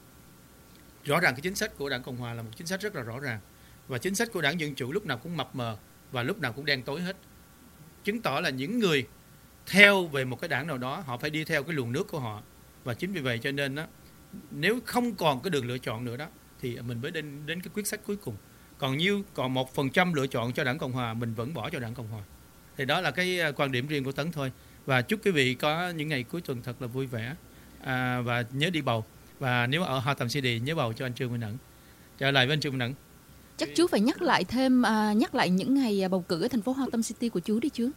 Rõ ràng cái chính sách của Đảng Cộng hòa là một chính sách rất là rõ ràng, và chính sách của Đảng Dân Chủ lúc nào cũng mập mờ và lúc nào cũng đen tối hết. Chứng tỏ là những người theo về một cái đảng nào đó, họ phải đi theo cái luồng nước của họ. Và chính vì vậy cho nên đó, nếu không còn cái đường lựa chọn nữa đó thì mình mới đến đến cái quyết sách cuối cùng. Còn nhiêu còn một phần trăm lựa chọn cho Đảng Cộng hòa, mình vẫn bỏ cho Đảng Cộng hòa. Thì đó là cái quan điểm riêng của Tấn thôi. Và chúc quý vị có những ngày cuối tuần thật là vui vẻ, à, và nhớ đi bầu. Và nếu ở Hotham City nhớ bầu cho anh Trương Minh Ẩn. Trở lại với anh Trương Minh Ẩn. Chắc chú phải nhắc lại thêm, à, nhắc lại những ngày bầu cử ở thành phố Hotham City của chú đi chú.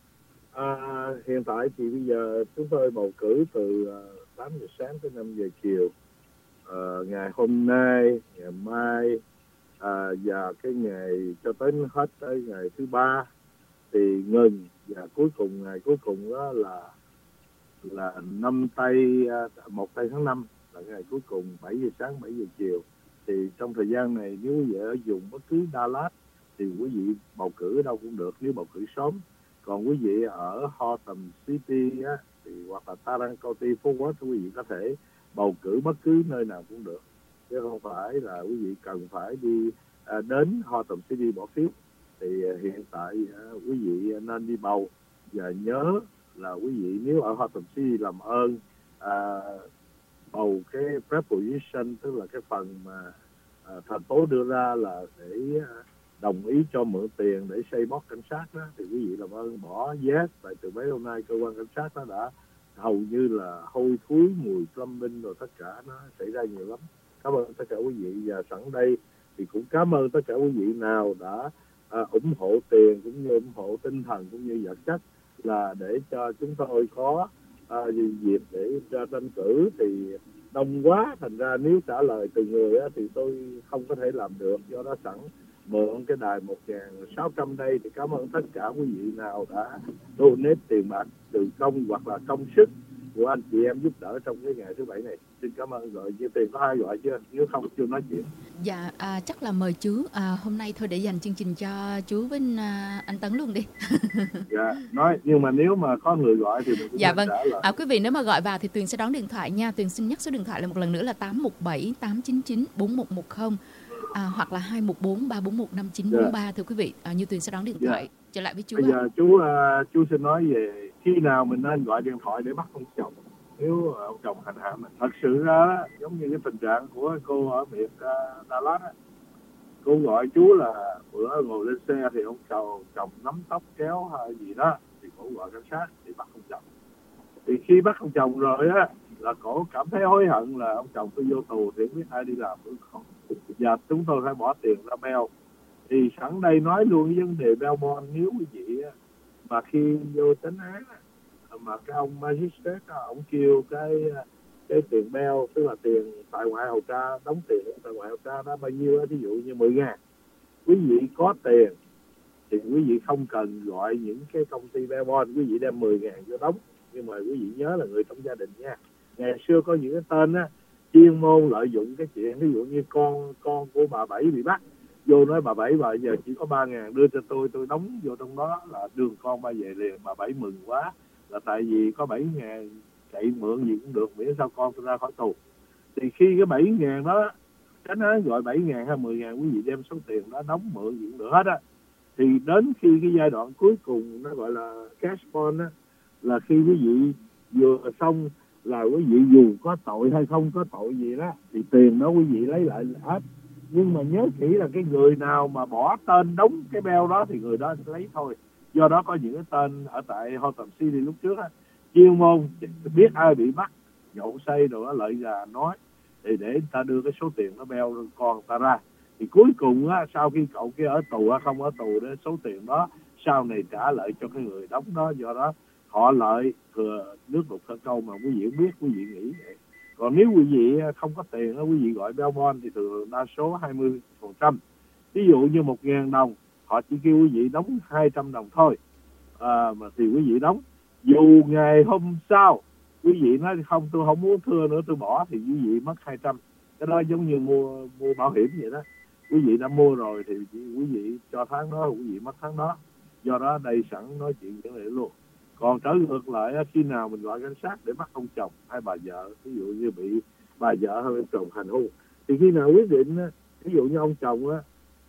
À, hiện tại thì bây giờ chúng tôi bầu cử từ tám giờ sáng tới năm giờ chiều. À, ngày hôm nay, ngày mai à, và cái ngày cho tới hết tới ngày thứ ba thì ngừng, và cuối cùng ngày cuối cùng đó là là năm tây một tây tháng năm là ngày cuối cùng, bảy giờ sáng bảy giờ chiều. Thì trong thời gian này nếu quý vị ở vùng bất cứ Dallas thì quý vị bầu cử ở đâu cũng được nếu bầu cử sớm. Còn quý vị ở Hotham City á, thì hoặc là Tarrant County, Fort Worth, quý vị có thể bầu cử bất cứ nơi nào cũng được, chứ không phải là quý vị cần phải đi à, đến Hotham City bỏ phiếu. Thì à, hiện tại à, quý vị nên đi bầu, và nhớ là quý vị nếu ở Hotham City làm ơn à, bầu cái preposition, tức là cái phần mà à, thành phố đưa ra là để à, đồng ý cho mượn tiền để xây box cảnh sát đó, thì quý vị làm ơn bỏ yes. Tại từ mấy hôm nay cơ quan cảnh sát nó đã hầu như là hôi thối, mùi plumbing rồi tất cả nó xảy ra nhiều lắm. Cảm ơn tất cả quý vị, và sẵn đây thì cũng cảm ơn tất cả quý vị nào đã à, ủng hộ tiền cũng như ủng hộ tinh thần cũng như vật chất, là để cho chúng tôi có à, dịp để ra tranh cử. Thì đông quá, thành ra nếu trả lời từ người á, thì tôi không có thể làm được, do đó sẵn mượn cái đài một nghìn sáu trăm đây thì cảm ơn tất cả quý vị nào đã donate tiền bạc từ công hoặc là công sức của anh chị em giúp đỡ trong cái ngày thứ bảy này. Xin cảm ơn. Rồi chia tiền có ai gọi chưa? Nếu không chưa nói chuyện. Dạ à, chắc là mời chú à, hôm nay thôi để dành chương trình cho chú với à, anh Tấn luôn đi. Dạ nói, nhưng mà nếu mà có người gọi thì mình cũng dạ vâng. trả lời. À, quý vị nếu mà gọi vào thì Tuyền sẽ đón điện thoại nha. Tuyền xin nhắc số điện thoại là một lần nữa là tám một bảy tám chín chín bốn một một không. À, hoặc là hai một bốn ba bốn một năm chín bốn ba. Yeah. Thưa quý vị, à, như Tuyền sẽ đón điện thoại. Yeah. Trở lại với chú. Bây giờ chú uh, chú xin nói về khi nào mình nên gọi điện thoại để bắt ông chồng nếu ông chồng hành hạ mình. Thật sự ra giống như cái tình trạng của cô ở miền uh, Dallas á, cô gọi chú là bữa ngồi lên xe thì ông chồng chồng nắm tóc kéo hay gì đó, thì cô gọi cảnh sát thì bắt ông chồng. Thì khi bắt ông chồng rồi á là cổ cảm thấy hối hận là ông chồng tôi vô tù thì không biết ai đi làm nữa không. Và chúng tôi phải bỏ tiền ra bail. Thì sẵn đây nói luôn cái vấn đề bail bond, nếu quý vị mà khi vô chánh án mà cái ông magistrate ông kêu cái cái tiền bail, tức là tiền tại ngoại hầu tra, đóng tiền tại ngoại hầu tra đó bao nhiêu đó, ví dụ như mười ngàn, quý vị có tiền thì quý vị không cần gọi những cái công ty bail bond, quý vị đem mười ngàn vô đóng. Nhưng mà quý vị nhớ là người trong gia đình nha. Ngày xưa có những cái tên á chuyên môn lợi dụng cái chuyện, ví dụ như con con của bà Bảy bị bắt, vô nói bà Bảy bà giờ chỉ có ba ngàn đưa cho tôi, tôi đóng vô trong đó là đường con ba về liền. Bà Bảy mừng quá, là tại vì có bảy ngàn chạy mượn gì cũng được, miễn sao con tôi ra khỏi tù. Thì khi cái bảy ngàn đó, tránh án gọi bảy ngàn hay mười ngàn, quý vị đem số tiền đó đóng mượn gì cũng được hết á. Thì đến khi cái giai đoạn cuối cùng nó gọi là cash bond á, là khi quý vị vừa xong là quý vị dù có tội hay không có tội gì đó thì tiền đó quý vị lấy lại hết. Nhưng mà nhớ kỹ là cái người nào mà bỏ tên đóng cái bail đó thì người đó lấy thôi. Do đó có những cái tên ở tại Hotham City lúc trước á, chuyên môn biết ai bị bắt nhậu say rồi đó lợi gà nói thì để người ta đưa cái số tiền nó bail con người ta ra. Thì cuối cùng á, sau khi cậu kia ở tù hay không ở tù đó, số tiền đó sau này trả lại cho cái người đóng đó. Do đó họ lợi thừa nước đục thả câu mà quý vị không biết, quý vị nghĩ vậy. Còn nếu quý vị không có tiền, quý vị gọi bail bond thì thường đa số hai mươi phần trăm. Ví dụ như một ngàn đồng, họ chỉ kêu quý vị đóng hai trăm đồng thôi. À, mà thì quý vị đóng. Dù ngày hôm sau, quý vị nói không tôi không muốn thưa nữa tôi bỏ thì quý vị mất hai trăm. Cái đó giống như mua mua bảo hiểm vậy đó. quý vị đã mua rồi thì quý vị cho tháng đó, quý vị mất tháng đó. Do đó đây sẵn nói chuyện vấn đề luôn. Còn trở ngược lại khi nào mình gọi cảnh sát để bắt ông chồng hay bà vợ, ví dụ như bị bà vợ hay ông chồng hành hung, thì khi nào quyết định, ví dụ như ông chồng á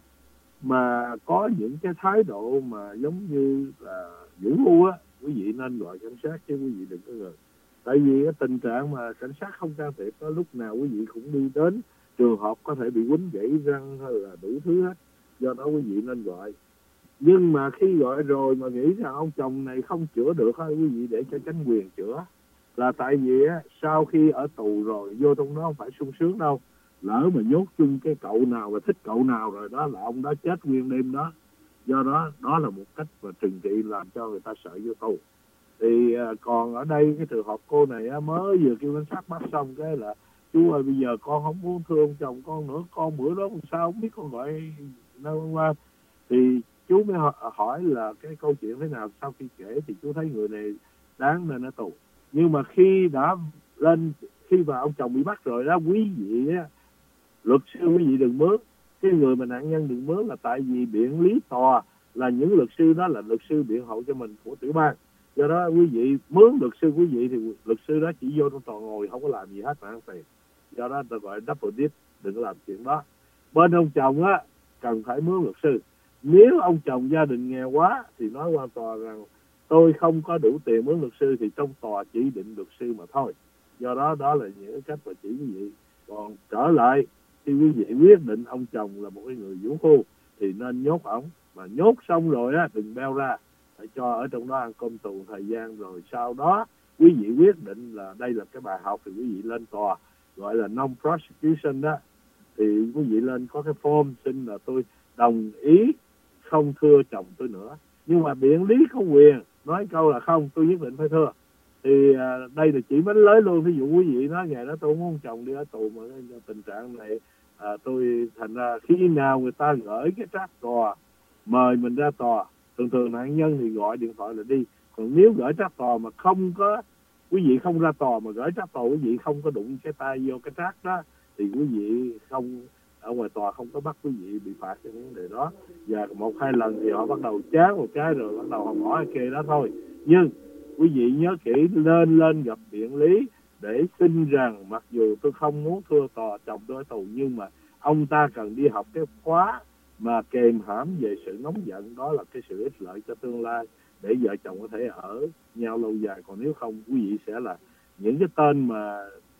mà có những cái thái độ mà giống như là vũ phu á, quý vị nên gọi cảnh sát chứ quý vị đừng có ngờ. Tại vì cái tình trạng mà cảnh sát không can thiệp đó, lúc nào quý vị cũng đi đến trường hợp có thể bị quýnh gãy răng hay là đủ thứ hết. Do đó quý vị nên gọi. Nhưng mà khi gọi rồi mà nghĩ rằng ông chồng này không chữa được á, quý vị để cho chính quyền chữa. Là tại vì á, sau khi ở tù rồi vô trong đó không phải sung sướng đâu. Lỡ mà nhốt chung cái cậu nào và thích cậu nào rồi đó là ông đó chết nguyên đêm đó. Do đó đó là một cách mà trừng trị làm cho người ta sợ vô tù. Thì à, còn ở đây cái trường hợp cô này á, mới vừa kêu cảnh sát bắt xong cái là chú ơi bây giờ con không muốn thương chồng con nữa, con bữa đó sao không biết con gọi đâu qua. Thì chú mới hỏi là cái câu chuyện thế nào. Sau khi kể thì chú thấy người này đáng nên ở tù. Nhưng mà khi đã lên, khi mà ông chồng bị bắt rồi đó, quý vị á, luật sư quý vị đừng mướn. Cái người mà nạn nhân đừng mướn là tại vì biện lý tòa là những luật sư đó là luật sư biện hộ cho mình của tiểu bang. Do đó quý vị mướn luật sư quý vị thì luật sư đó chỉ vô trong tòa ngồi không có làm gì hết mà ăn tiền. Do đó ta gọi double dip, đừng có làm chuyện đó. Bên ông chồng á cần phải mướn luật sư. Nếu ông chồng gia đình nghèo quá thì nói qua tòa rằng tôi không có đủ tiền mướn luật sư thì trong tòa chỉ định luật sư mà thôi. Do đó đó là những cách mà chỉ quý vị. Còn trở lại khi quý vị quyết định ông chồng là một cái người vũ phu thì nên nhốt ổng. Mà nhốt xong rồi á đừng beo ra, phải cho ở trong đó ăn cơm tù thời gian. Rồi sau đó quý vị quyết định là đây là cái bài học thì quý vị lên tòa gọi là non-prosecution đó. Thì quý vị lên có cái form xin là tôi đồng ý không thưa chồng tôi nữa. Nhưng mà biện lý có quyền nói câu là không, tôi nhất định phải thưa. Thì à, đây là chỉ bánh lưới luôn. Ví dụ quý vị nói ngày đó tôi không muốn chồng đi ở tù mà tình trạng này à, tôi thành ra khi nào người ta gửi cái trác tòa mời mình ra tòa, thường thường nạn nhân thì gọi điện thoại là đi. Còn nếu gửi trác tòa mà không có, quý vị không ra tòa mà gửi trác tòa quý vị không có đụng cái tay vô cái trác đó thì quý vị không ở ngoài tòa không có bắt quý vị bị phạt cái vấn đề đó. Và một hai lần thì họ bắt đầu chán một cái rồi bắt đầu họ bỏ cái kê đó thôi. Nhưng quý vị nhớ kỹ, lên lên gặp biện lý để xin rằng mặc dù tôi không muốn thưa tòa chồng tôi ở tù, nhưng mà ông ta cần đi học cái khóa mà kèm hãm về sự nóng giận, đó là cái sự ích lợi cho tương lai để vợ chồng có thể ở nhau lâu dài. Còn nếu không quý vị sẽ là những cái tên mà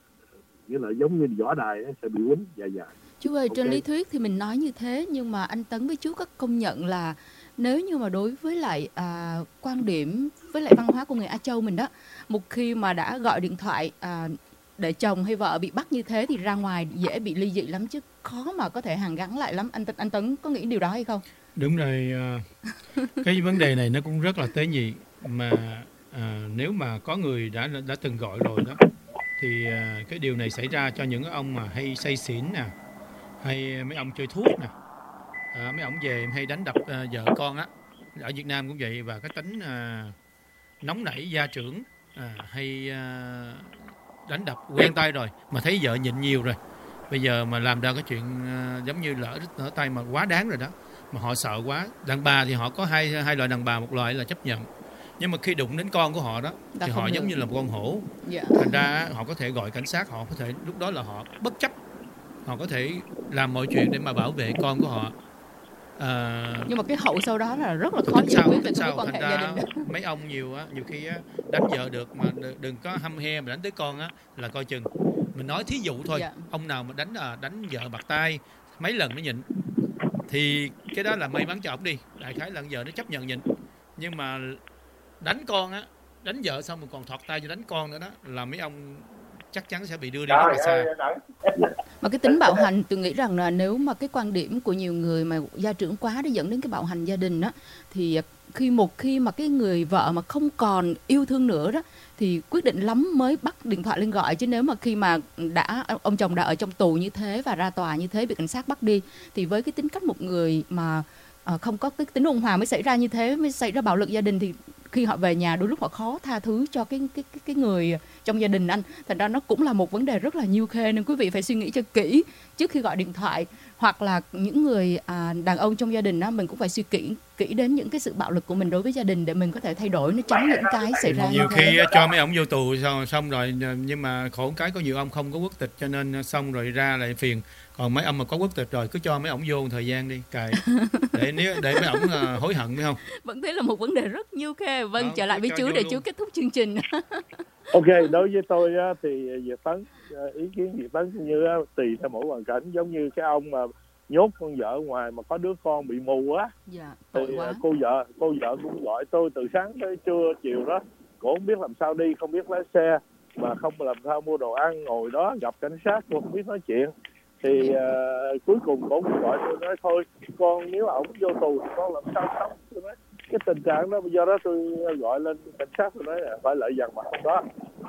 nghĩa là giống như võ đài ấy, sẽ bị quýnh dài dài. Chú ơi, okay. Trên lý thuyết thì mình nói như thế, nhưng mà anh Tấn với chú có công nhận là nếu như mà đối với lại à, quan điểm với lại văn hóa của người Á Châu mình đó, một khi mà đã gọi điện thoại à, để chồng hay vợ bị bắt như thế thì ra ngoài dễ bị ly dị lắm, chứ khó mà có thể hàn gắn lại lắm. Anh anh Tấn có nghĩ điều đó hay không? Đúng rồi, cái vấn đề này nó cũng rất là tế nhị mà à, nếu mà có người đã đã từng gọi rồi đó thì à, cái điều này xảy ra cho những ông mà hay say xỉn nè, hay mấy ông chơi thuốc nè, à, mấy ông về hay đánh đập à, vợ con á, ở Việt Nam cũng vậy. Và cái tính à, nóng nảy gia trưởng à, hay à, đánh đập quen tay rồi mà thấy vợ nhịn nhiều rồi, bây giờ mà làm ra cái chuyện à, giống như lỡ nở tay mà quá đáng rồi đó, mà họ sợ quá. Đàn bà thì họ có hai hai loại đàn bà, một loại là chấp nhận, nhưng mà khi đụng đến con của họ đó Đã thì họ được. giống như là một con hổ. Yeah. Thành ra họ có thể gọi cảnh sát, họ có thể lúc đó là họ bất chấp, họ có thể làm mọi chuyện để mà bảo vệ con của họ. À, nhưng mà cái hậu sau đó là rất là khó giải quyết về quan hệ gia đình. Mấy ông nhiều á, nhiều khi á, đánh vợ được mà đừng có hăm he mà đánh tới con á là coi chừng. Mình nói thí dụ thôi. Yeah. Ông nào mà đánh à, đánh vợ bạc tay mấy lần nó nhịn thì cái đó là may mắn cho ông đi, đại khái là vợ nó chấp nhận nhịn. Nhưng mà đánh con á, đánh vợ xong rồi còn thọt tay cho đánh con nữa đó, là mấy ông chắc chắn sẽ bị đưa đi rất là xa. Mà cái tính bạo hành, tôi nghĩ rằng là nếu mà cái quan điểm của nhiều người mà gia trưởng quá để dẫn đến cái bạo hành gia đình đó, thì khi một khi mà cái người vợ mà không còn yêu thương nữa đó thì quyết định lắm mới bắt điện thoại lên gọi. Chứ nếu mà khi mà đã ông chồng đã ở trong tù như thế và ra tòa như thế bị cảnh sát bắt đi, thì với cái tính cách một người mà uh, không có cái tính ôn hòa mới xảy ra như thế, mới xảy ra bạo lực gia đình, thì khi họ về nhà đôi lúc họ khó tha thứ cho cái cái cái, cái người trong gia đình anh. Thành ra nó cũng là một vấn đề rất là nhiêu khê, nên quý vị phải suy nghĩ cho kỹ trước khi gọi điện thoại. Hoặc là những người à, đàn ông trong gia đình đó, mình cũng phải suy kỹ kỹ đến những cái sự bạo lực của mình đối với gia đình để mình có thể thay đổi, nó tránh những cái xảy ra. Nhiều khi cho mấy ông vô tù xong, xong rồi, nhưng mà khổ cái có nhiều ông không có quốc tịch, cho nên xong rồi ra lại phiền. Còn mấy ông mà có quốc tịch rồi cứ cho mấy ông vô một thời gian đi, cài để nếu để mấy ông uh, hối hận phải không? Vẫn thấy là một vấn đề rất nhiêu khê. Vâng, đó, trở lại với chú để luôn. Chú kết thúc chương trình. Ok, đối với tôi á, thì Việt Tấn, ý kiến Việt Tấn như á, tùy theo mỗi hoàn cảnh. Giống như cái ông mà nhốt con vợ ngoài mà có đứa con bị mù á, dạ, thì quá. cô vợ cô vợ cũng gọi tôi từ sáng tới trưa chiều đó, cô không biết làm sao đi, không biết lái xe, mà không làm sao mua đồ ăn, ngồi đó gặp cảnh sát cô không biết nói chuyện. Thì uh, cuối cùng cô cũng gọi tôi nói thôi con, nếu ổng vô tù thì con làm sao sống. Tôi nói cái tình trạng đó, bây giờ đó tôi gọi lên cảnh sát, tôi nói là phải lợi dần mà không đó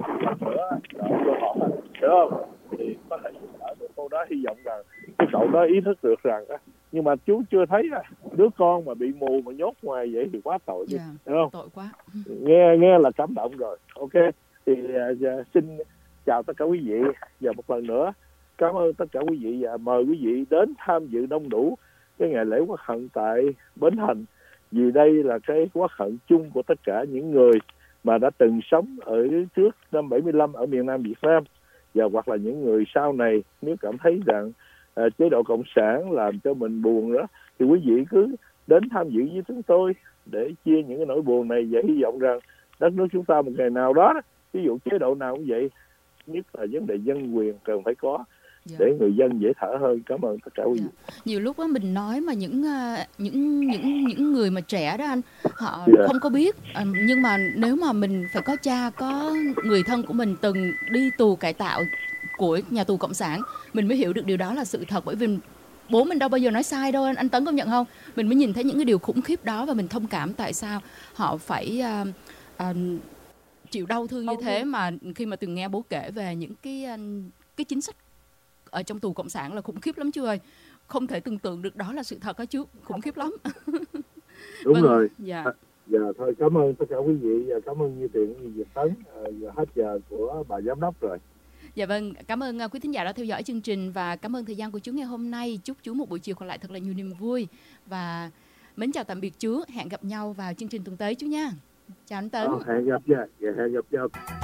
nữa đợi vô họ, hiểu không, thì có thể giúp đỡ được cô đó. Hy vọng rằng cái cậu đó ý thức được rằng á, nhưng mà chú chưa thấy á, đứa con mà bị mù mà nhốt ngoài vậy thì quá tội, yeah, hiểu không? Tội quá. Nghe nghe là cảm động rồi. Ok, thì uh, xin chào tất cả quý vị và một lần nữa cảm ơn tất cả quý vị và mời quý vị đến tham dự đông đủ cái ngày lễ Quốc Hận tại Bến Thành, vì đây là cái Quốc Hận chung của tất cả những người mà đã từng sống ở trước năm bảy mươi lăm ở miền Nam Việt Nam, và hoặc là những người sau này nếu cảm thấy rằng uh, chế độ cộng sản làm cho mình buồn đó, thì quý vị cứ đến tham dự với chúng tôi để chia những cái nỗi buồn này, và hy vọng rằng đất nước chúng ta một ngày nào đó, ví dụ chế độ nào cũng vậy, nhất là vấn đề dân quyền cần phải có, dạ, để người dân dễ thở hơn. Cảm ơn tất cả quý vị. Dạ. Nhiều lúc á mình nói mà những uh, những những những người mà trẻ đó anh, họ dạ. không có biết, uh, nhưng mà nếu mà mình phải có cha, có người thân của mình từng đi tù cải tạo của nhà tù cộng sản, mình mới hiểu được điều đó là sự thật. Bởi vì bố mình đâu bao giờ nói sai đâu, anh, anh Tấn công nhận không? Mình mới nhìn thấy những cái điều khủng khiếp đó và mình thông cảm tại sao họ phải uh, uh, chịu đau thương như thế. Mà khi mà từng nghe bố kể về những cái uh, cái chính sách ở trong tù cộng sản là khủng khiếp lắm chú ơi, không thể tưởng tượng được đó là sự thật đó chú, khủng khiếp lắm. Đúng vâng, rồi. Dạ. Dạ thôi cảm ơn tất cả quý vị và cảm ơn Như Tiền, Như Việt Tấn. À, giờ hết giờ của bà giám đốc rồi. Dạ vâng, cảm ơn quý thính giả đã theo dõi chương trình và cảm ơn thời gian của chú ngày hôm nay. Chúc chú một buổi chiều còn lại thật là nhiều niềm vui và mến chào tạm biệt chú. Hẹn gặp nhau vào chương trình tuần tới chú nha. Chào anh Tấn. À, hẹn gặp nha. Dạ, hẹn gặp nhau.